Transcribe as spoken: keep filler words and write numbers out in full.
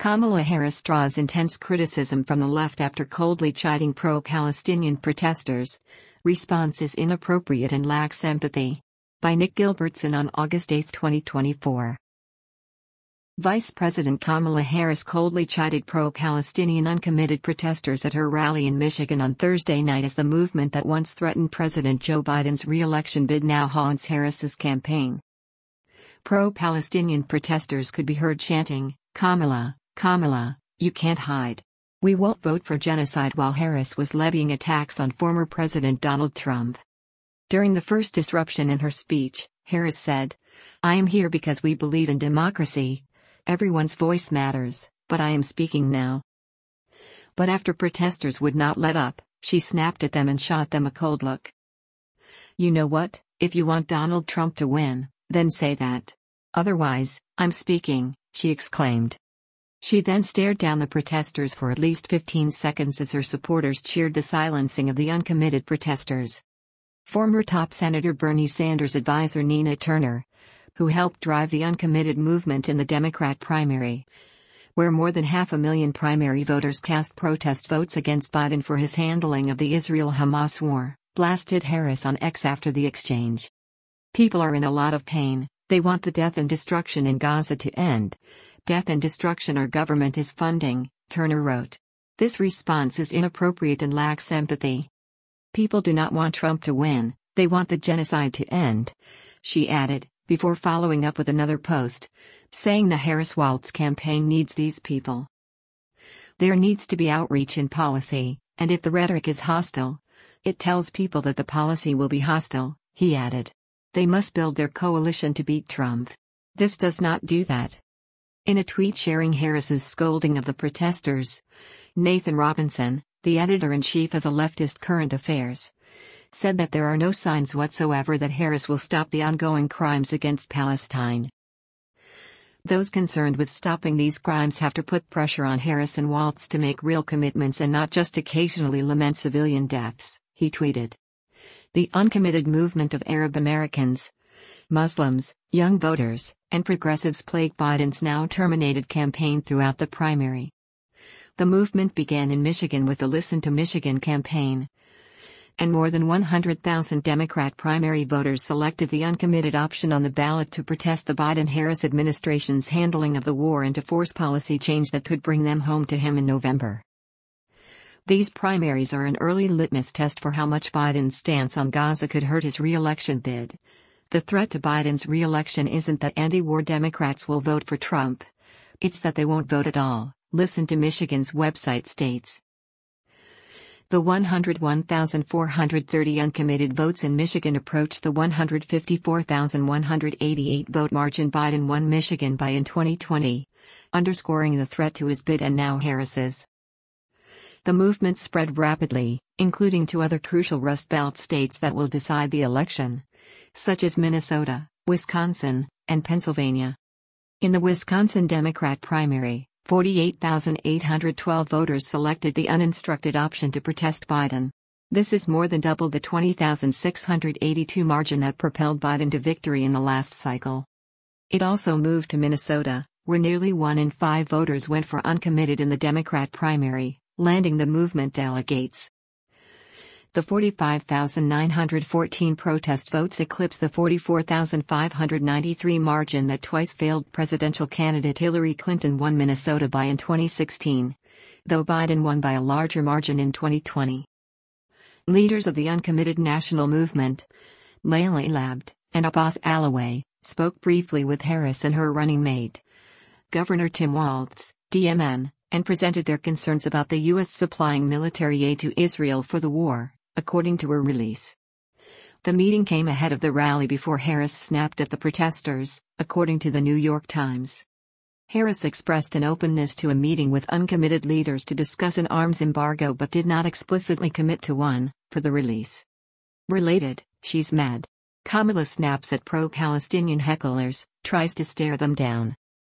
Kamala Harris draws intense criticism from the left after coldly chiding pro-Palestinian protesters. Response is inappropriate and lacks empathy. By Nick Gilbertson on August eighth, twenty twenty-four. Vice President Kamala Harris coldly chided pro-Palestinian uncommitted protesters at her rally in Michigan on Thursday night as the movement that once threatened President Joe Biden's re-election bid now haunts Harris's campaign. Pro-Palestinian protesters could be heard chanting, "Kamala, Kamala, you can't hide. We won't vote for genocide," while Harris was levying attacks on former President Donald Trump. During the first disruption in her speech, Harris said, "I am here because we believe in democracy. Everyone's voice matters, but I am speaking now." But after protesters would not let up, she snapped at them and shot them a cold look. "You know what, if you want Donald Trump to win, then say that. Otherwise, I'm speaking," she exclaimed. She then stared down the protesters for at least fifteen seconds as her supporters cheered the silencing of the uncommitted protesters. Former top Senator Bernie Sanders advisor Nina Turner, who helped drive the uncommitted movement in the Democrat primary, where more than half a million primary voters cast protest votes against Biden for his handling of the Israel-Hamas war, blasted Harris on X after the exchange. "People are in a lot of pain, they want the death and destruction in Gaza to end. Death and destruction our government is funding," Turner wrote. "This response is inappropriate and lacks empathy. People do not want Trump to win, they want the genocide to end," she added, before following up with another post, saying the Harris-Walz campaign needs these people. "There needs to be outreach in policy, and if the rhetoric is hostile, it tells people that the policy will be hostile," he added. "They must build their coalition to beat Trump. This does not do that." In a tweet sharing Harris's scolding of the protesters, Nathan Robinson, the editor-in-chief of the leftist Current Affairs, said that there are no signs whatsoever that Harris will stop the ongoing crimes against Palestine. "Those concerned with stopping these crimes have to put pressure on Harris and Walz to make real commitments and not just occasionally lament civilian deaths," he tweeted. The uncommitted movement of Arab Americans, Muslims, young voters, and progressives plagued Biden's now-terminated campaign throughout the primary. The movement began in Michigan with the Listen to Michigan campaign, and more than one hundred thousand Democrat primary voters selected the uncommitted option on the ballot to protest the Biden-Harris administration's handling of the war and to force policy change that could bring them home to him in November. These primaries are an early litmus test for how much Biden's stance on Gaza could hurt his re-election bid. The threat to Biden's re-election isn't that anti-war Democrats will vote for Trump. It's that they won't vote at all, Listen to Michigan's website states. The one hundred one thousand four hundred thirty uncommitted votes in Michigan approached the one hundred fifty-four thousand one hundred eighty-eight vote margin Biden won Michigan by in twenty twenty, underscoring the threat to his bid and now Harris's. The movement spread rapidly, including to other crucial Rust Belt states that will decide the election, such as Minnesota, Wisconsin, and Pennsylvania. In the Wisconsin Democrat primary, forty-eight thousand eight hundred twelve voters selected the uninstructed option to protest Biden. This is more than double the twenty thousand six hundred eighty-two margin that propelled Biden to victory in the last cycle. It also moved to Minnesota, where nearly one in five voters went for uncommitted in the Democrat primary, landing the movement delegates. The forty-five thousand nine hundred fourteen protest votes eclipsed the forty-four thousand five hundred ninety-three margin that twice failed presidential candidate Hillary Clinton won Minnesota by in twenty sixteen, though Biden won by a larger margin in twenty twenty. Leaders of the uncommitted national movement, Layli Labd and Abbas Allaway, spoke briefly with Harris and her running mate, Governor Tim Walz, D M N, and presented their concerns about the U S supplying military aid to Israel for the war, according to a release. The meeting came ahead of the rally before Harris snapped at the protesters, according to the New York Times. Harris expressed an openness to a meeting with uncommitted leaders to discuss an arms embargo but did not explicitly commit to one, per the release. Related, she's mad. Kamala snaps at pro-Palestinian hecklers, tries to stare them down.